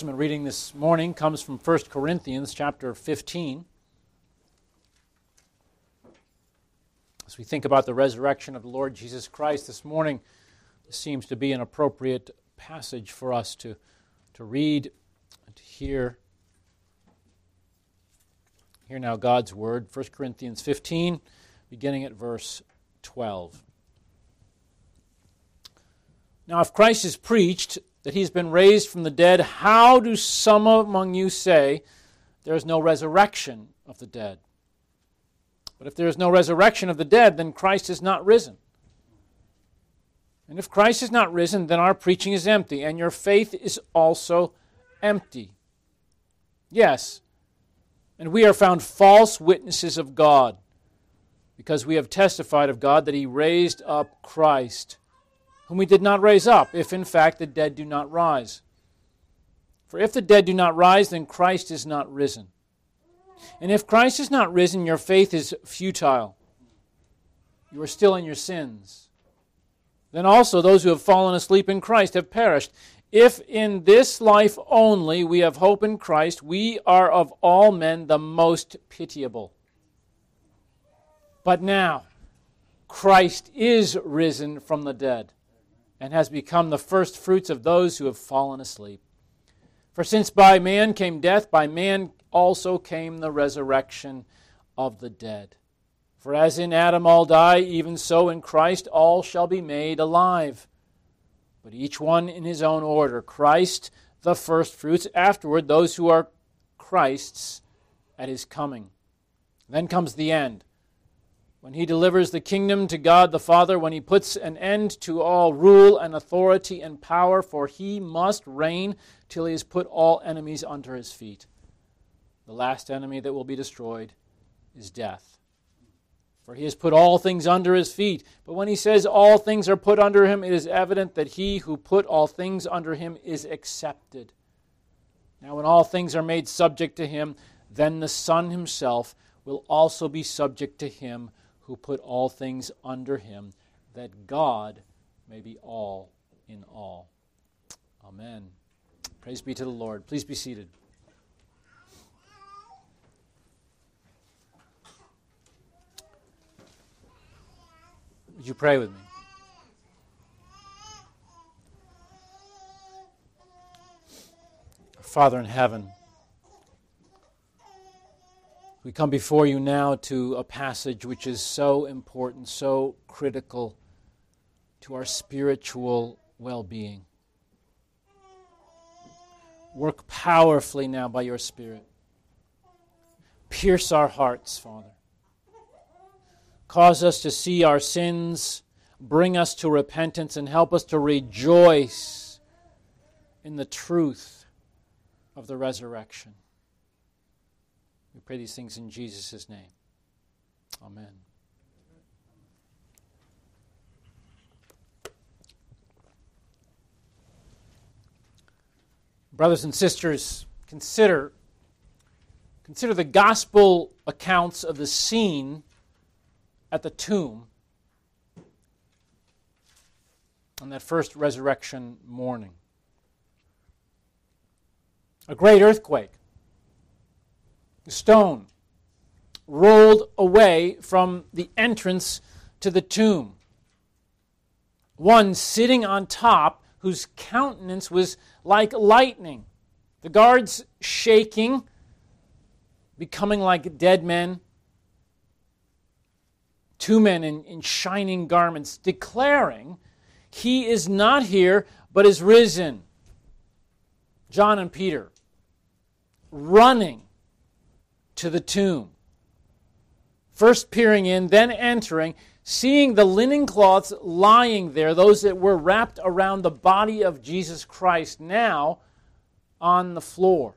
Testament reading this morning comes from 1 Corinthians chapter 15. As we think about the resurrection of the Lord Jesus Christ this morning, this seems to be an appropriate passage for us to read and to hear. Hear now God's word, 1 Corinthians 15, beginning at verse 12. Now, if Christ is preached that he's been raised from the dead, how do some among you say there is no resurrection of the dead? But if there is no resurrection of the dead, then Christ is not risen. And if Christ is not risen, then our preaching is empty, and your faith is also empty. Yes, and we are found false witnesses of God, because we have testified of God that he raised up Christ, whom he did not raise up, if in fact the dead do not rise. For if the dead do not rise, then Christ is not risen. And if Christ is not risen, your faith is futile. You are still in your sins. Then also those who have fallen asleep in Christ have perished. If in this life only we have hope in Christ, we are of all men the most pitiable. But now, Christ is risen from the dead, and has become the first fruits of those who have fallen asleep. For since by man came death, by man also came the resurrection of the dead. For as in Adam all die, even so in Christ all shall be made alive. But each one in his own order. Christ the first fruits, afterward those who are Christ's at his coming. Then comes the end, when he delivers the kingdom to God the Father, when he puts an end to all rule and authority and power, for he must reign till he has put all enemies under his feet. The last enemy that will be destroyed is death. For he has put all things under his feet. But when he says all things are put under him, it is evident that he who put all things under him is accepted. Now when all things are made subject to him, then the Son himself will also be subject to him who put all things under him, that God may be all in all. Amen. Praise be to the Lord. Please be seated. Would you pray with me? Our Father in heaven, we come before you now to a passage which is so important, so critical to our spiritual well-being. Work powerfully now by your Spirit. Pierce our hearts, Father. Cause us to see our sins, bring us to repentance, and help us to rejoice in the truth of the resurrection. We pray these things in Jesus' name. Amen. Brothers and sisters, consider the gospel accounts of the scene at the tomb on that first resurrection morning. A great earthquake. The stone rolled away from the entrance to the tomb. One sitting on top, whose countenance was like lightning. The guards shaking, becoming like dead men. Two men in shining garments, declaring, "He is not here, but is risen." John and Peter running to the tomb. First peering in, then entering, seeing the linen cloths lying there, those that were wrapped around the body of Jesus Christ, now on the floor.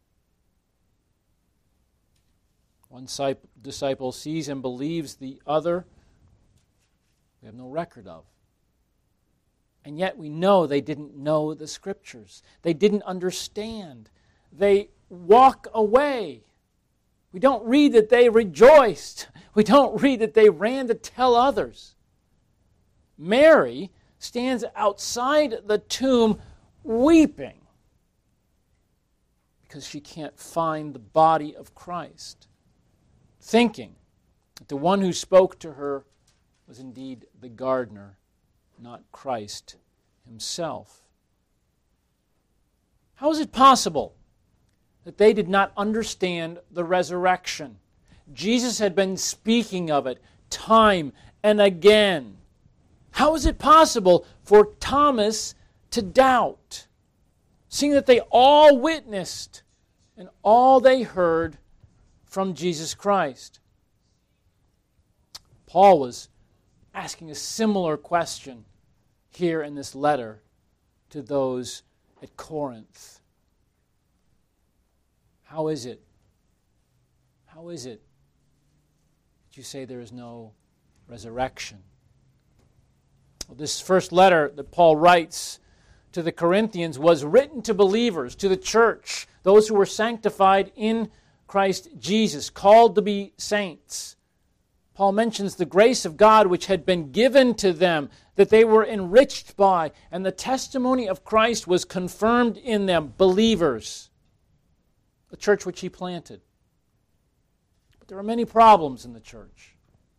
One disciple sees and believes, the other we have no record of. And yet we know they didn't know the Scriptures. They didn't understand. They walk away. We don't read that they rejoiced. We don't read that they ran to tell others. Mary stands outside the tomb weeping. because she can't find the body of Christ, thinking that the one who spoke to her was indeed the gardener, not Christ himself. How is it possible that they did not understand the resurrection? Jesus had been speaking of it time and again. How is it possible for Thomas to doubt, seeing that they all witnessed and all they heard from Jesus Christ? Paul was asking a similar question here in this letter to those at Corinth. How is it that you say there is no resurrection? Well, this first letter that Paul writes to the Corinthians was written to believers, to the church, those who were sanctified in Christ Jesus, called to be saints. Paul mentions the grace of God which had been given to them, that they were enriched by, and the testimony of Christ was confirmed in them, believers, the church which he planted. But there are many problems in the church.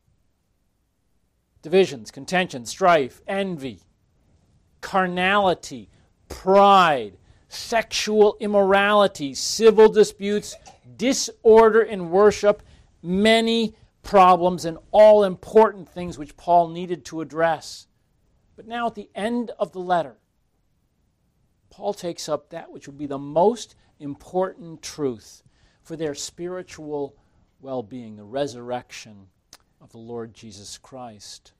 Divisions, contention, strife, envy, carnality, pride, sexual immorality, civil disputes, disorder in worship, many problems and all important things which Paul needed to address. But now at the end of the letter, Paul takes up that which would be the most important truth for their spiritual well-being, the resurrection of the Lord Jesus Christ.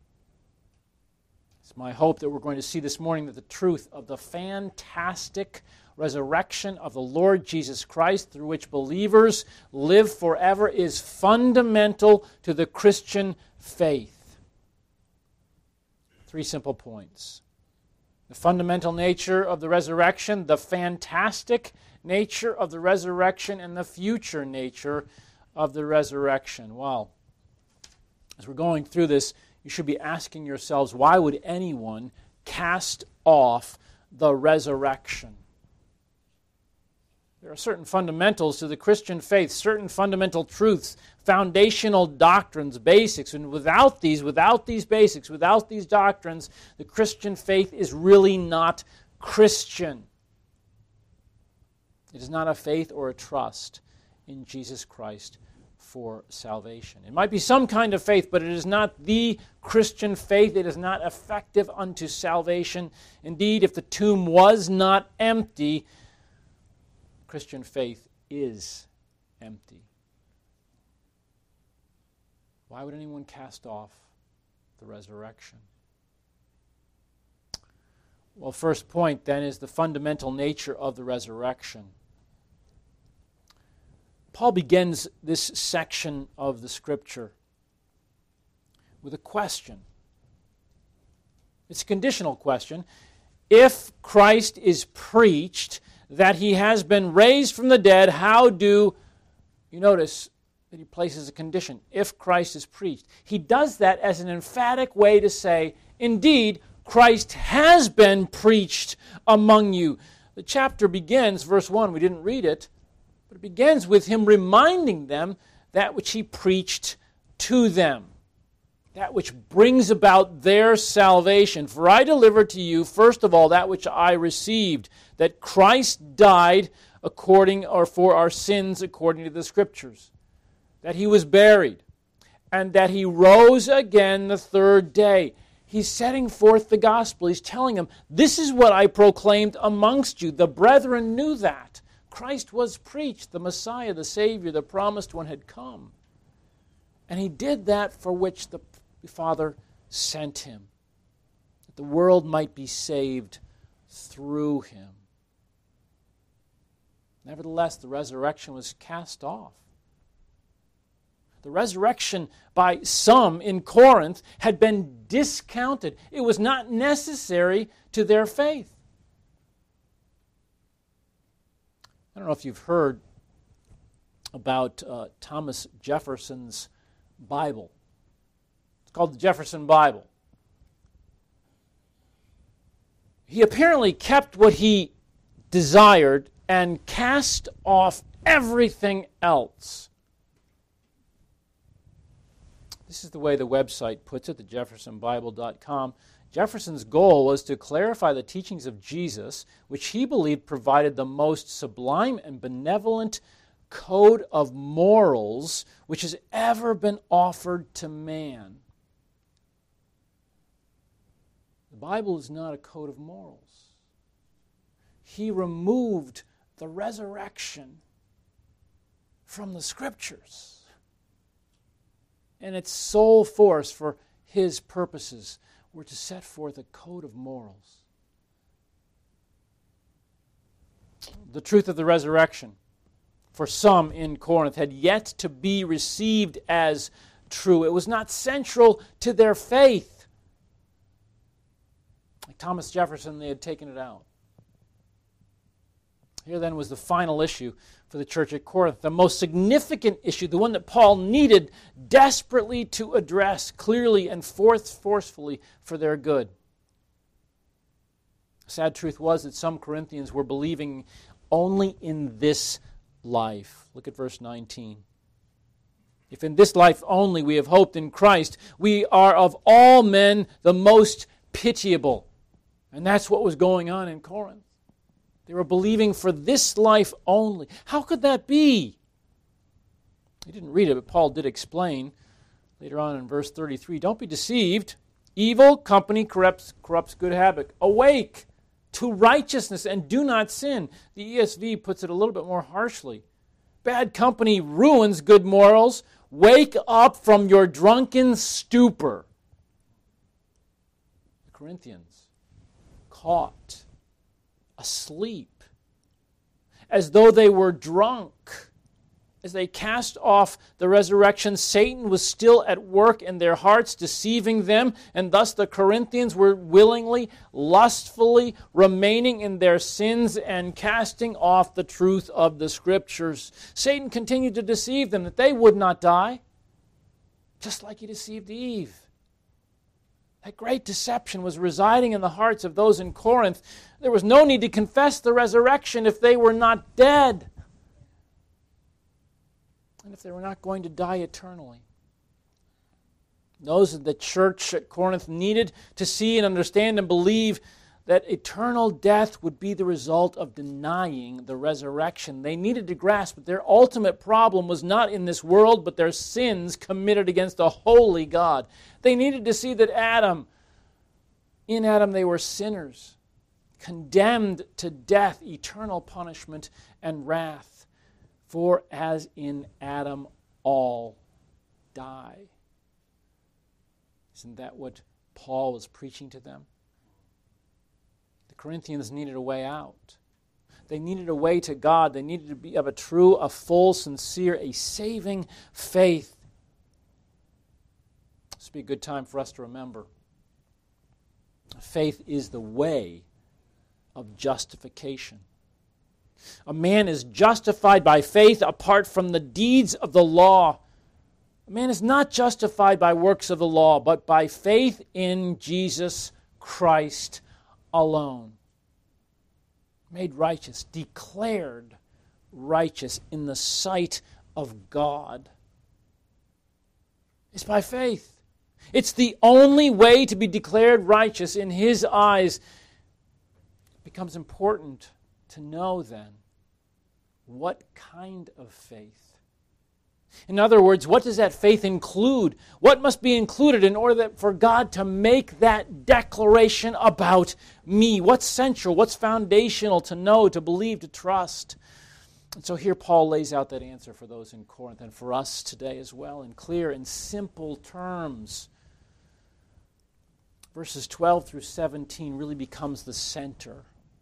It's my hope that we're going to see this morning that the truth of the fantastic resurrection of the Lord Jesus Christ, through which believers live forever, is fundamental to the Christian faith. 3 simple points. The fundamental nature of the resurrection, the fantastic nature of the resurrection, and the future nature of the resurrection. Well, as we're going through this, you should be asking yourselves, why would anyone cast off the resurrection? There are certain fundamentals to the Christian faith, certain fundamental truths, foundational doctrines, basics, and without these basics, without these doctrines, the Christian faith is really not Christian. It is not a faith or a trust in Jesus Christ for salvation. It might be some kind of faith, but it is not the Christian faith. It is not effective unto salvation. Indeed, if the tomb was not empty, Christian faith is empty. Why would anyone cast off the resurrection? Well, first point then is the fundamental nature of the resurrection. Paul begins this section of the Scripture with a question. It's a conditional question. If Christ is preached that he has been raised from the dead, how do, you notice that he places a condition, if Christ is preached. He does that as an emphatic way to say, indeed, Christ has been preached among you. The chapter begins, verse 1, we didn't read it, but it begins with him reminding them that which he preached to them, that which brings about their salvation. For I delivered to you, first of all, that which I received, that Christ died for our sins according to the Scriptures, that he was buried, and that he rose again the third day. He's setting forth the gospel. He's telling them, this is what I proclaimed amongst you. The brethren knew that. Christ was preached. The Messiah, the Savior, the promised one had come. And he did that for which the Father sent him, that the world might be saved through him. Nevertheless, the resurrection was cast off. The resurrection by some in Corinth had been discounted. It was not necessary to their faith. I don't know if you've heard about Thomas Jefferson's Bible. It's called the Jefferson Bible. He apparently kept what he desired and cast off everything else. This is the way the website puts it, the JeffersonBible.com. Jefferson's goal was to clarify the teachings of Jesus, which he believed provided the most sublime and benevolent code of morals which has ever been offered to man. The Bible is not a code of morals. He removed the resurrection from the Scriptures, and its sole force for his purposes were to set forth a code of morals. The truth of the resurrection, for some in Corinth, had yet to be received as true. It was not central to their faith. Like Thomas Jefferson, they had taken it out. Here then was the final issue for the church at Corinth, the most significant issue, the one that Paul needed desperately to address clearly and forcefully for their good. The sad truth was that some Corinthians were believing only in this life. Look at verse 19. If in this life only we have hoped in Christ, we are of all men the most pitiable. And that's what was going on in Corinth. They were believing for this life only. How could that be? He didn't read it, but Paul did explain later on in verse 33. Don't be deceived. Evil company corrupts good habit. Awake to righteousness and do not sin. The ESV puts it a little bit more harshly. Bad company ruins good morals. Wake up from your drunken stupor. The Corinthians, caught asleep, as though they were drunk. As they cast off the resurrection, Satan was still at work in their hearts, deceiving them, and thus the Corinthians were willingly, lustfully remaining in their sins and casting off the truth of the Scriptures. Satan continued to deceive them that they would not die, just like he deceived Eve. That great deception was residing in the hearts of those in Corinth. There was no need to confess the resurrection if they were not dead, and if they were not going to die eternally. Those of the church at Corinth needed to see and understand and believe that eternal death would be the result of denying the resurrection. They needed to grasp that their ultimate problem was not in this world, but their sins committed against a holy God. They needed to see that in Adam they were sinners, condemned to death, eternal punishment, and wrath. For as in Adam all die. Isn't that what Paul was preaching to them? The Corinthians needed a way out. They needed a way to God. They needed to be of a true, a full, sincere, a saving faith. This would be a good time for us to remember. Faith is the way of justification. A man is justified by faith apart from the deeds of the law. A man is not justified by works of the law, but by faith in Jesus Christ alone. Made righteous, declared righteous in the sight of God. It's by faith. It's the only way to be declared righteous in His eyes. It becomes important to know then what kind of faith. In other words, what does that faith include? What must be included in order for God to make that declaration about me? What's central? What's foundational to know, to believe, to trust? And so here Paul lays out that answer for those in Corinth and for us today as well in clear and simple terms. Verses 12 through 17 really becomes the center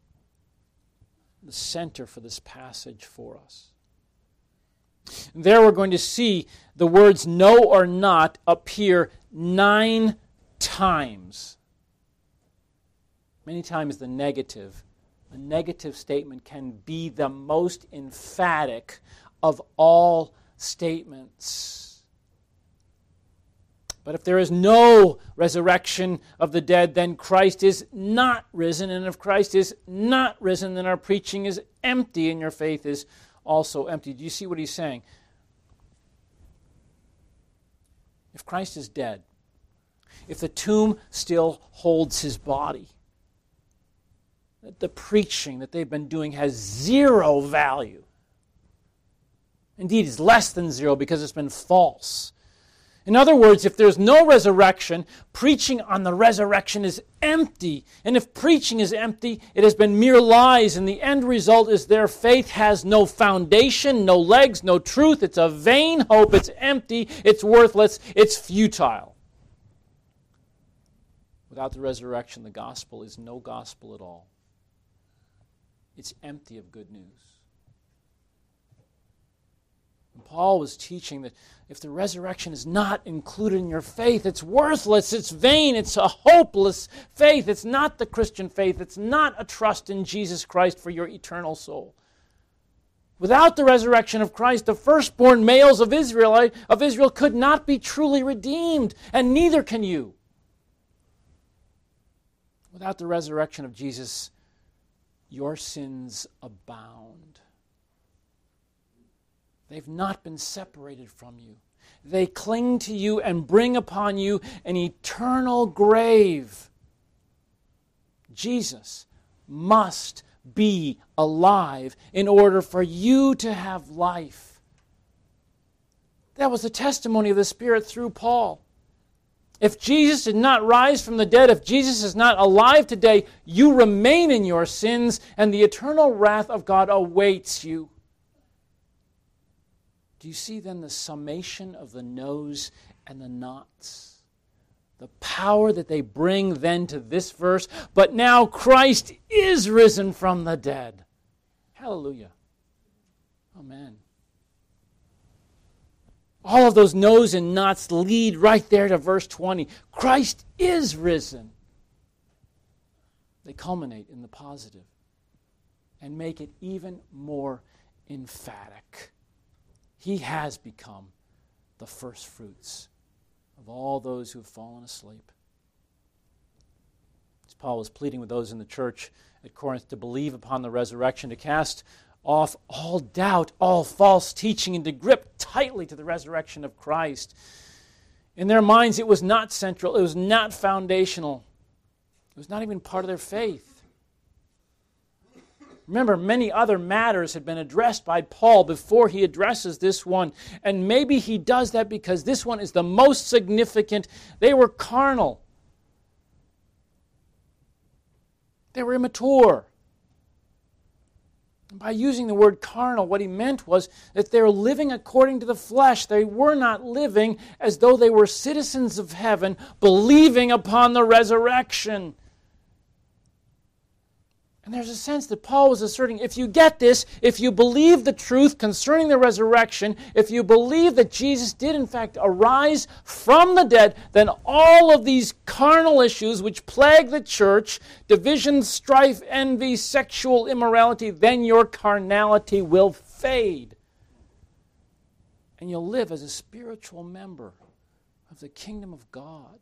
for this passage for us. And there we're going to see the words no or not appear 9 times. Many times a negative statement can be the most emphatic of all statements. But if there is no resurrection of the dead, then Christ is not risen. And if Christ is not risen, then our preaching is empty and your faith is also empty. Do you see what he's saying? If Christ is dead, if the tomb still holds his body, the preaching that they've been doing has zero value. Indeed, it's less than zero because it's been false. In other words, if there's no resurrection, preaching on the resurrection is empty. And if preaching is empty, it has been mere lies. And the end result is their faith has no foundation, no legs, no truth. It's a vain hope. It's empty. It's worthless. It's futile. Without the resurrection, the gospel is no gospel at all. It's empty of good news. And Paul was teaching that if the resurrection is not included in your faith, it's worthless, it's vain, it's a hopeless faith. It's not the Christian faith. It's not a trust in Jesus Christ for your eternal soul. Without the resurrection of Christ, the firstborn males of Israel could not be truly redeemed, and neither can you. Without the resurrection of Jesus, your sins abound. They've not been separated from you. They cling to you and bring upon you an eternal grave. Jesus must be alive in order for you to have life. That was the testimony of the Spirit through Paul. If Jesus did not rise from the dead, if Jesus is not alive today, you remain in your sins and the eternal wrath of God awaits you. Do you see then the summation of the no's and the nots? The power that they bring then to this verse. But now Christ is risen from the dead. Hallelujah. Amen. All of those no's and nots lead right there to verse 20. Christ is risen. They culminate in the positive and make it even more emphatic. He has become the first fruits of all those who have fallen asleep. As Paul was pleading with those in the church at Corinth to believe upon the resurrection, to cast off all doubt, all false teaching, and to grip tightly to the resurrection of Christ. In their minds, it was not central. It was not foundational. It was not even part of their faith. Remember, many other matters had been addressed by Paul before he addresses this one. And maybe he does that because this one is the most significant. They were carnal. They were immature. And by using the word carnal, what he meant was that they were living according to the flesh. They were not living as though they were citizens of heaven, believing upon the resurrection. And there's a sense that Paul was asserting, if you get this, if you believe the truth concerning the resurrection, if you believe that Jesus did in fact arise from the dead, then all of these carnal issues which plague the church, division, strife, envy, sexual immorality, then your carnality will fade. And you'll live as a spiritual member of the kingdom of God.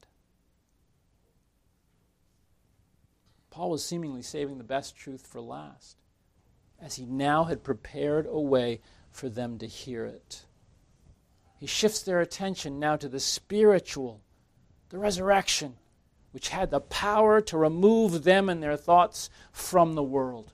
Paul was seemingly saving the best truth for last, as he now had prepared a way for them to hear it. He shifts their attention now to the spiritual, the resurrection, which had the power to remove them and their thoughts from the world.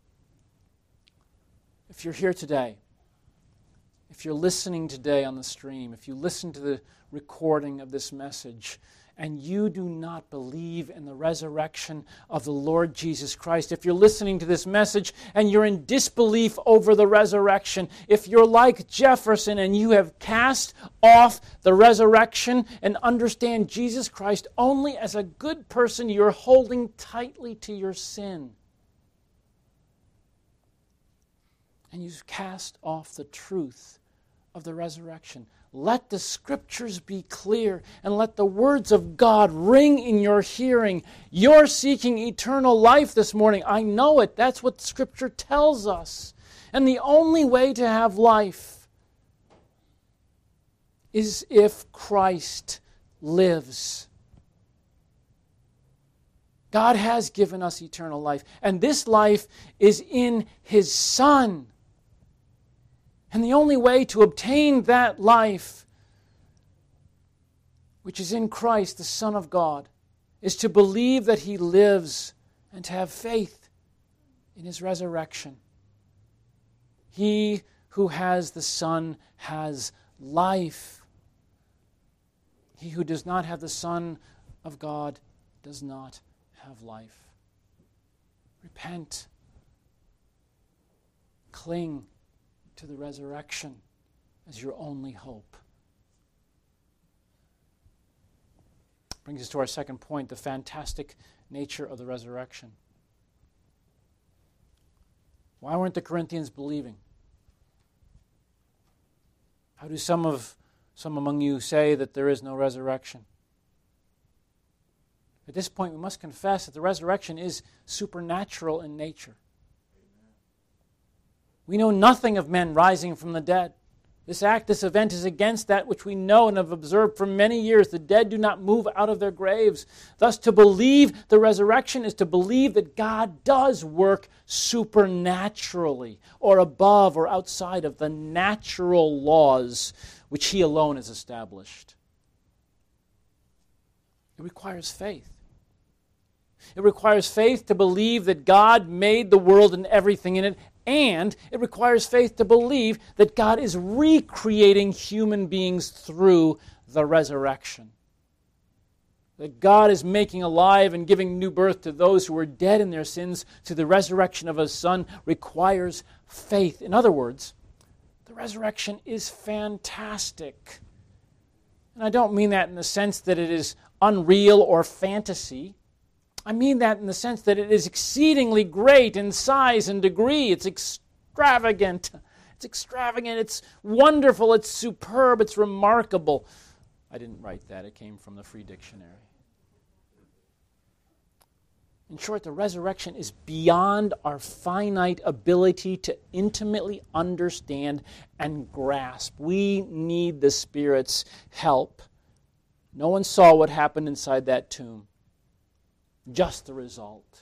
If you're here today, if you're listening today on the stream, if you listen to the recording of this message, and you do not believe in the resurrection of the Lord Jesus Christ, if you're listening to this message and you're in disbelief over the resurrection, if you're like Jefferson and you have cast off the resurrection and understand Jesus Christ only as a good person, you're holding tightly to your sin. And you've cast off the truth of the resurrection. Let the Scriptures be clear and let the words of God ring in your hearing. You're seeking eternal life this morning. I know it. That's what Scripture tells us. And the only way to have life is if Christ lives. God has given us eternal life, and this life is in His Son. And the only way to obtain that life, which is in Christ, the Son of God, is to believe that He lives and to have faith in His resurrection. He who has the Son has life. He who does not have the Son of God does not have life. Repent. Cling to the resurrection as your only hope. Brings us to our second point, the fantastic nature of the resurrection. Why weren't the Corinthians believing? How do some among you say that there is no resurrection? At this point, we must confess that the resurrection is supernatural in nature. We know nothing of men rising from the dead. This event is against that which we know and have observed for many years. The dead do not move out of their graves. Thus, to believe the resurrection is to believe that God does work supernaturally, or above or outside of the natural laws which He alone has established. It requires faith. It requires faith to believe that God made the world and everything in it, and it requires faith to believe that God is recreating human beings through the resurrection. That God is making alive and giving new birth to those who were dead in their sins through the resurrection of His Son requires faith. In other words, the resurrection is fantastic. And I don't mean that in the sense that it is unreal or fantasy. I mean that in the sense that it is exceedingly great in size and degree. It's extravagant. It's wonderful. It's superb. It's remarkable. I didn't write that. It came from the Free Dictionary. In short, the resurrection is beyond our finite ability to intimately understand and grasp. We need the Spirit's help. No one saw what happened inside that tomb. Just the result.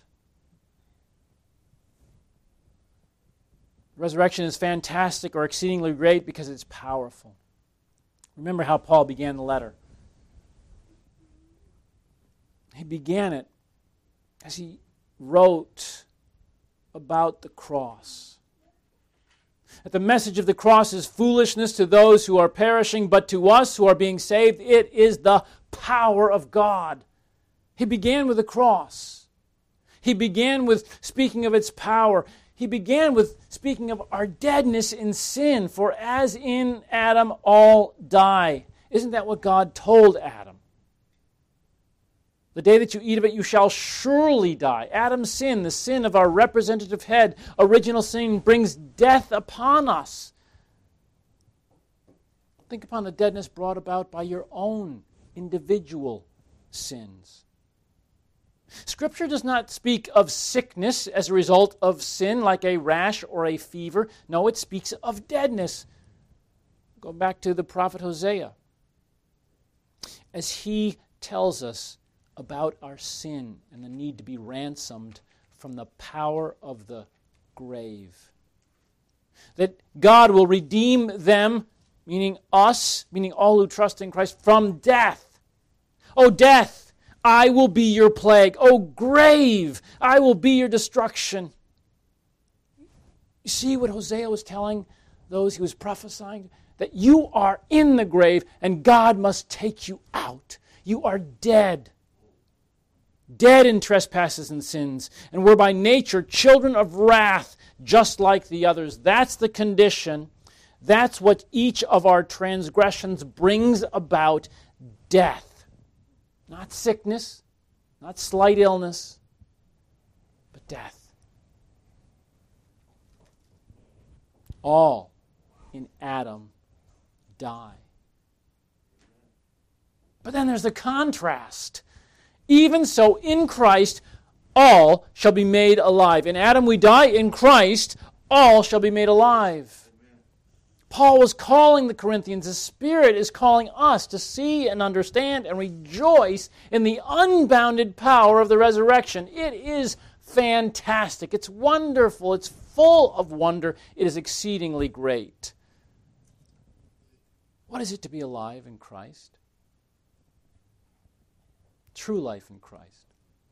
Resurrection is fantastic or exceedingly great because it's powerful. Remember how Paul began the letter. He began it as he wrote about the cross. That the message of the cross is foolishness to those who are perishing, but to us who are being saved, it is the power of God. He began with the cross. He began with speaking of its power. He began with speaking of our deadness in sin, for as in Adam all die. Isn't that what God told Adam? The day that you eat of it, you shall surely die. Adam's sin, the sin of our representative head, original sin, brings death upon us. Think upon the deadness brought about by your own individual sins. Scripture does not speak of sickness as a result of sin, like a rash or a fever. No, it speaks of deadness. Go back to the prophet Hosea. As he tells us about our sin and the need to be ransomed from the power of the grave. That God will redeem them, meaning us, meaning all who trust in Christ, from death. O death, I will be your plague. O grave, I will be your destruction. You see what Hosea was telling those he was prophesying? That you are in the grave and God must take you out. You are dead. Dead in trespasses and sins, and were by nature children of wrath, just like the others. That's the condition. That's what each of our transgressions brings about: death. Not sickness, not slight illness, but death. All in Adam die. But then there's the contrast. Even so, in Christ, all shall be made alive. In Adam we die, in Christ, all shall be made alive. Paul was calling the Corinthians. The Spirit is calling us to see and understand and rejoice in the unbounded power of the resurrection. It is fantastic. It's wonderful. It's full of wonder. It is exceedingly great. What is it to be alive in Christ? True life in Christ.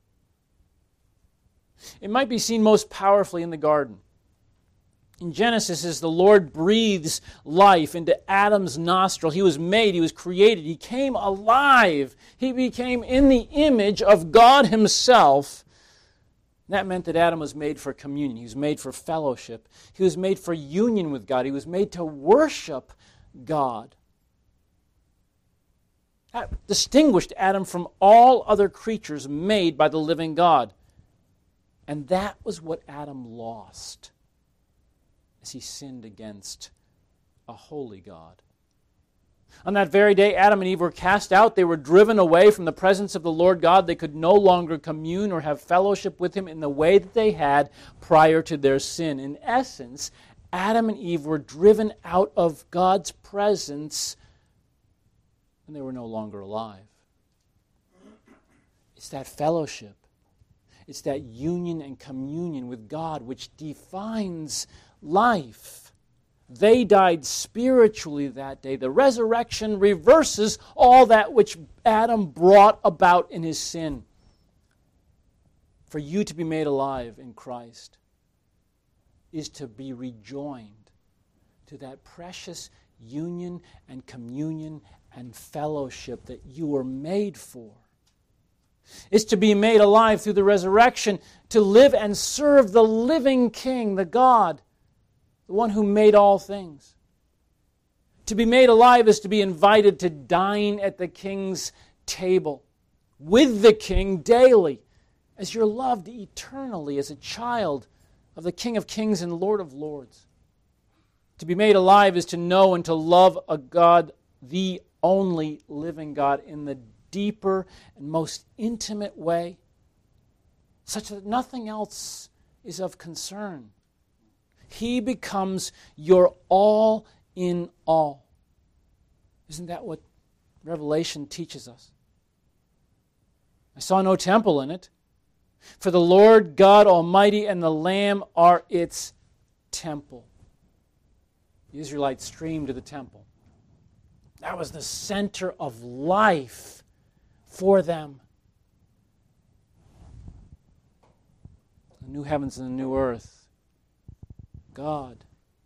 It might be seen most powerfully in the garden. In Genesis, as the Lord breathes life into Adam's nostril, he was made, he was created, he came alive. He became in the image of God himself. That meant that Adam was made for communion. He was made for fellowship. He was made for union with God. He was made to worship God. That distinguished Adam from all other creatures made by the living God. And that was what Adam lost as he sinned against a holy God. On that very day, Adam and Eve were cast out. They were driven away from the presence of the Lord God. They could no longer commune or have fellowship with him in the way that they had prior to their sin. In essence, Adam and Eve were driven out of God's presence and they were no longer alive. It's that fellowship. It's that union and communion with God which defines life. They died spiritually that day. The resurrection reverses all that which Adam brought about in his sin. For you to be made alive in Christ is to be rejoined to that precious union and communion and fellowship that you were made for. It's to be made alive through the resurrection, to live and serve the living King, the God, the one who made all things. To be made alive is to be invited to dine at the King's table with the King daily, as you're loved eternally as a child of the King of Kings and Lord of Lords. To be made alive is to know and to love a God, the only living God, in the deeper and most intimate way, such that nothing else is of concern. He becomes your all in all. Isn't that what Revelation teaches us? I saw no temple in it, for the Lord God Almighty and the Lamb are its temple. The Israelites streamed to the temple. That was the center of life for them. The new heavens and the new earth. God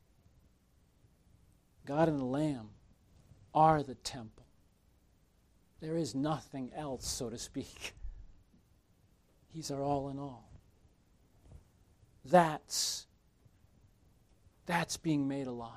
and the Lamb are the temple. There is nothing else, so to speak. He's our all in all. That's being made alive.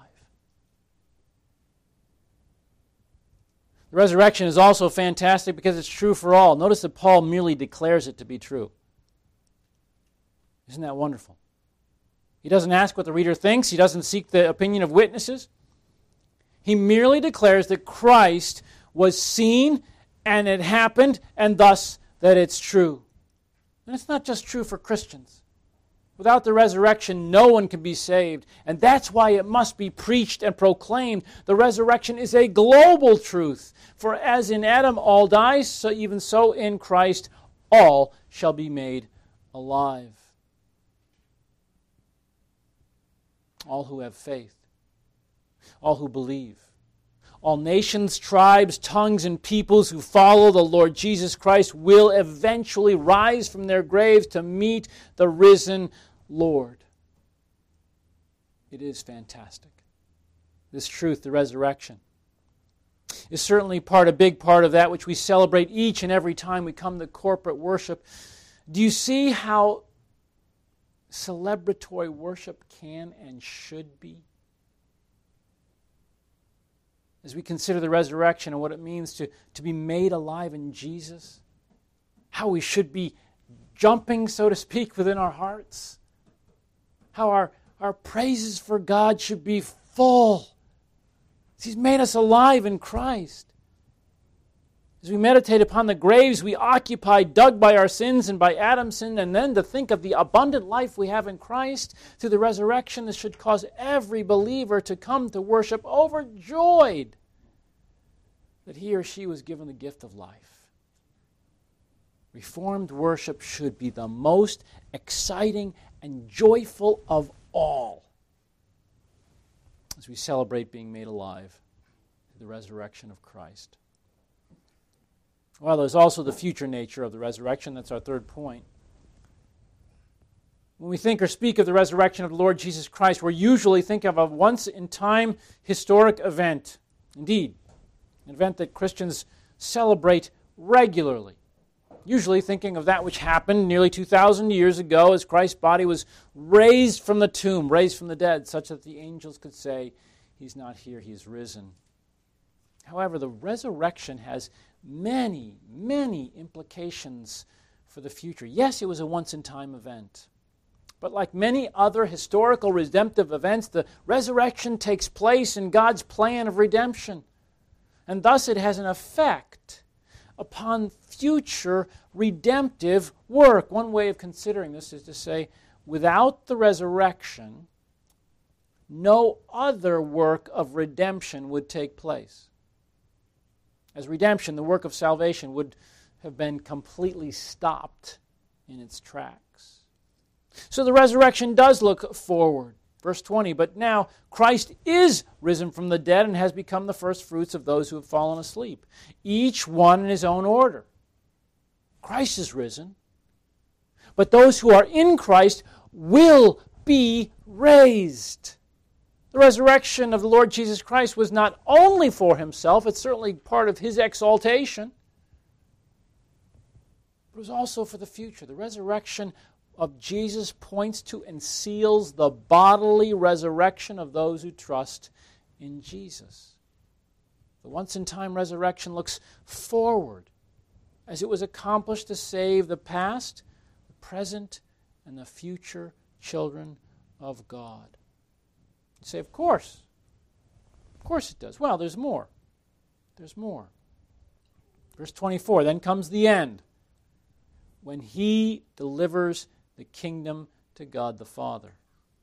The resurrection is also fantastic because it's true for all. Notice that Paul merely declares it to be true. Isn't that wonderful? He doesn't ask what the reader thinks. He doesn't seek the opinion of witnesses. He merely declares that Christ was seen and it happened, and thus that it's true. And it's not just true for Christians. Without the resurrection, no one can be saved. And that's why it must be preached and proclaimed. The resurrection is a global truth. For as in Adam all die, so even so in Christ all shall be made alive. All who have faith. All who believe. All nations, tribes, tongues, and peoples who follow the Lord Jesus Christ will eventually rise from their graves to meet the risen Lord. It is fantastic. This truth, the resurrection, is certainly a big part of that which we celebrate each and every time we come to corporate worship. Do you see how celebratory worship can and should be? As we consider the resurrection and what it means to be made alive in Jesus, how we should be jumping, so to speak, within our hearts, how our praises for God should be full. He's made us alive in Christ. As we meditate upon the graves we occupy, dug by our sins and by Adam's sin, and then to think of the abundant life we have in Christ through the resurrection, this should cause every believer to come to worship overjoyed that he or she was given the gift of life. Reformed worship should be the most exciting and joyful of all as we celebrate being made alive through the resurrection of Christ. Well, there's also the future nature of the resurrection. That's our third point. When we think or speak of the resurrection of the Lord Jesus Christ, we usually think of a once-in-time historic event. Indeed, an event that Christians celebrate regularly. Usually thinking of that which happened nearly 2,000 years ago as Christ's body was raised from the tomb, raised from the dead, such that the angels could say, He's not here, He's risen. However, the resurrection has many, many implications for the future. Yes, it was a once-in-time event. But like many other historical redemptive events, the resurrection takes place in God's plan of redemption. And thus it has an effect upon future redemptive work. One way of considering this is to say, without the resurrection, no other work of redemption would take place. As redemption, the work of salvation would have been completely stopped in its tracks. So the resurrection does look forward. Verse 20, but now Christ is risen from the dead and has become the first fruits of those who have fallen asleep, each one in his own order. Christ is risen, but those who are in Christ will be raised. The resurrection of the Lord Jesus Christ was not only for himself, it's certainly part of his exaltation, but it was also for the future. The resurrection of Jesus points to and seals the bodily resurrection of those who trust in Jesus. The once-in-time resurrection looks forward as it was accomplished to save the past, the present, and the future children of God. You say, of course it does. Well, there's more. There's more. Verse 24, then comes the end, when he delivers the kingdom to God the Father.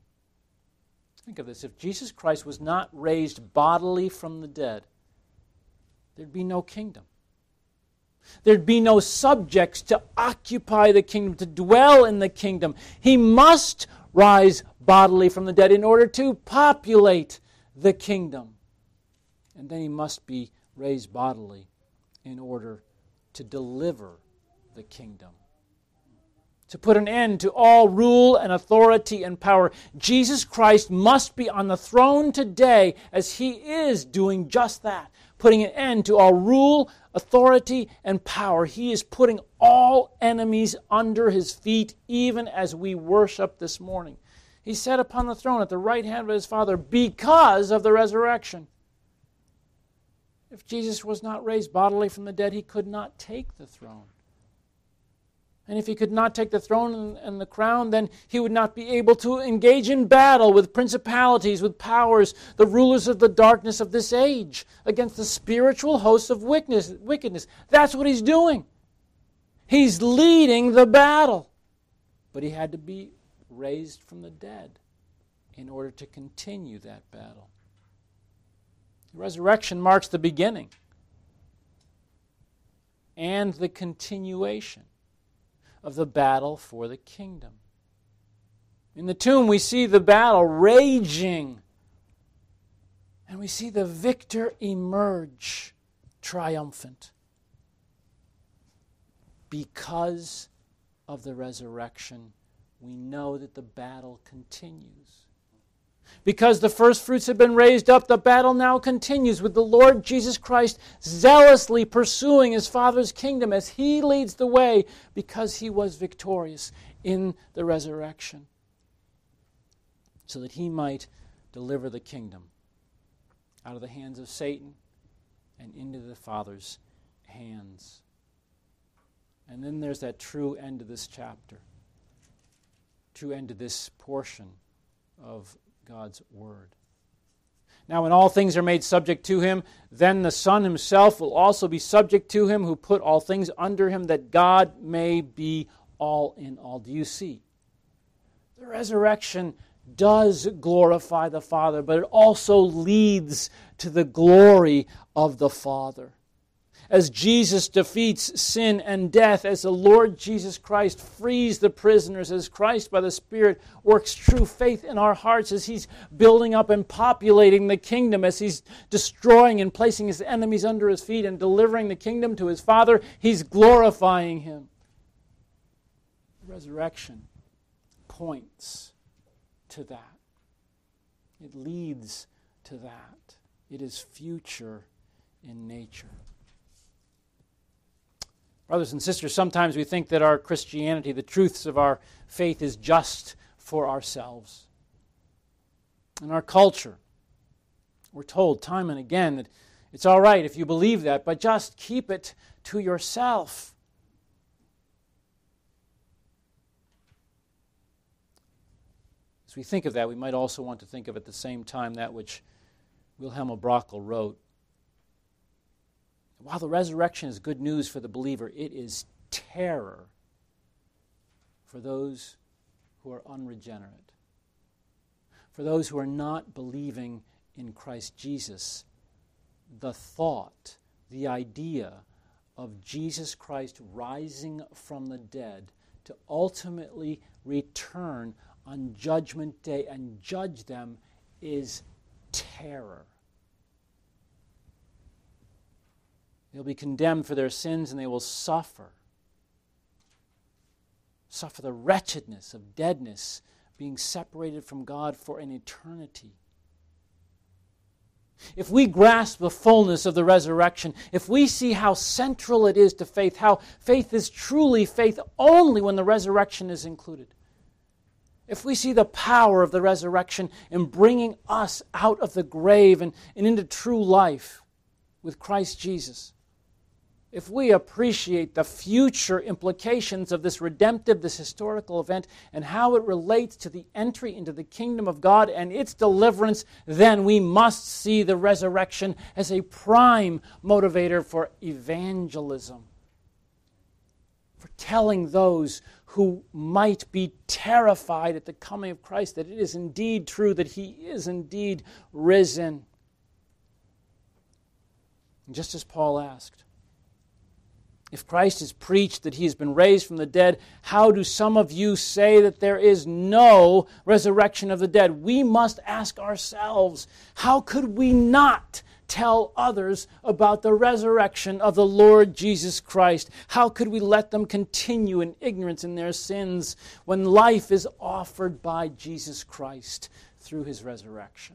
Think of this. If Jesus Christ was not raised bodily from the dead, there'd be no kingdom. There'd be no subjects to occupy the kingdom, to dwell in the kingdom. He must rise bodily from the dead in order to populate the kingdom. And then he must be raised bodily in order to deliver the kingdom. To put an end to all rule and authority and power. Jesus Christ must be on the throne today as he is doing just that. Putting an end to all rule, authority, and power. He is putting all enemies under his feet even as we worship this morning. He sat upon the throne at the right hand of his Father because of the resurrection. If Jesus was not raised bodily from the dead, he could not take the throne. And if he could not take the throne and the crown, then he would not be able to engage in battle with principalities, with powers, the rulers of the darkness of this age, against the spiritual hosts of wickedness. That's what he's doing. He's leading the battle. But he had to be raised from the dead in order to continue that battle. The resurrection marks the beginning and the continuation of the battle for the kingdom. In the tomb, we see the battle raging, and we see the victor emerge triumphant. Because of the resurrection, we know that the battle continues. Because the first fruits have been raised up, the battle now continues with the Lord Jesus Christ zealously pursuing his Father's kingdom as he leads the way because he was victorious in the resurrection so that he might deliver the kingdom out of the hands of Satan and into the Father's hands. And then there's that true end of this chapter, true end of this portion of God's Word. Now when all things are made subject to him, then the Son himself will also be subject to him who put all things under him, that God may be all in all. Do you see? The resurrection does glorify the Father, but it also leads to the glory of the Father. As Jesus defeats sin and death, as the Lord Jesus Christ frees the prisoners, as Christ by the Spirit works true faith in our hearts, as He's building up and populating the kingdom, as He's destroying and placing His enemies under His feet and delivering the kingdom to His Father, He's glorifying Him. The resurrection points to that. It leads to that. It is future in nature. Brothers and sisters, sometimes we think that our Christianity, the truths of our faith, is just for ourselves. In our culture, we're told time and again that it's all right if you believe that, but just keep it to yourself. As we think of that, we might also want to think of at the same time that which Wilhelm of Brockel wrote. While the resurrection is good news for the believer, it is terror for those who are unregenerate, for those who are not believing in Christ Jesus. The thought, the idea of Jesus Christ rising from the dead to ultimately return on Judgment Day and judge them is terror. They'll be condemned for their sins and they will suffer the wretchedness of deadness, being separated from God for an eternity. If we grasp the fullness of the resurrection, if we see how central it is to faith, how faith is truly faith only when the resurrection is included, if we see the power of the resurrection in bringing us out of the grave and into true life with Christ Jesus, if we appreciate the future implications of this redemptive, this historical event, and how it relates to the entry into the kingdom of God and its deliverance, then we must see the resurrection as a prime motivator for evangelism, for telling those who might be terrified at the coming of Christ that it is indeed true, that He is indeed risen. And just as Paul asked, if Christ is preached that He has been raised from the dead, how do some of you say that there is no resurrection of the dead? We must ask ourselves, how could we not tell others about the resurrection of the Lord Jesus Christ? How could we let them continue in ignorance in their sins when life is offered by Jesus Christ through His resurrection?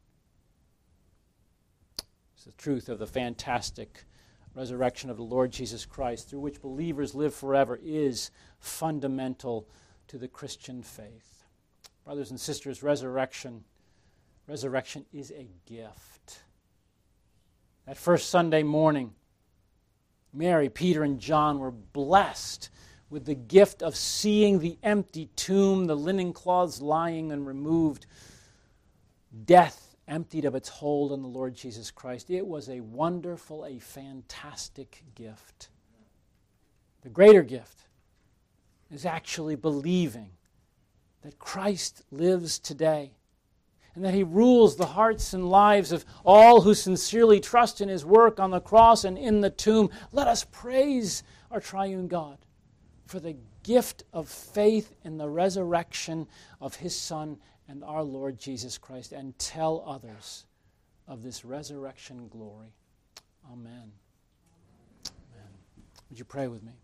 It's the truth of the fantastic resurrection of the Lord Jesus Christ, through which believers live forever, is fundamental to the Christian faith. Brothers and sisters, resurrection is a gift. That first Sunday morning, Mary, Peter, and John were blessed with the gift of seeing the empty tomb, the linen cloths lying and removed, death emptied of its hold on the Lord Jesus Christ. It was a wonderful, a fantastic gift. The greater gift is actually believing that Christ lives today and that He rules the hearts and lives of all who sincerely trust in His work on the cross and in the tomb. Let us praise our triune God for the gift of faith in the resurrection of His Son and our Lord Jesus Christ, and tell others of this resurrection glory. Amen. Amen. Would you pray with me?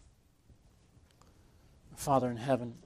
Father in heaven,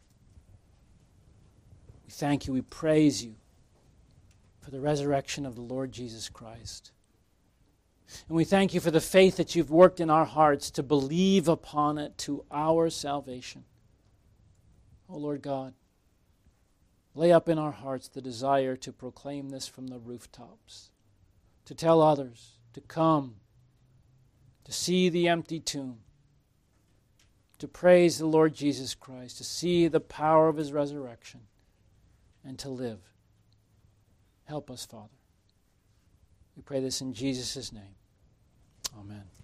we thank You, we praise You for the resurrection of the Lord Jesus Christ. And we thank You for the faith that You've worked in our hearts to believe upon it to our salvation. Oh Lord God, lay up in our hearts the desire to proclaim this from the rooftops, to tell others to come, to see the empty tomb, to praise the Lord Jesus Christ, to see the power of His resurrection, and to live. Help us, Father. We pray this in Jesus' name. Amen.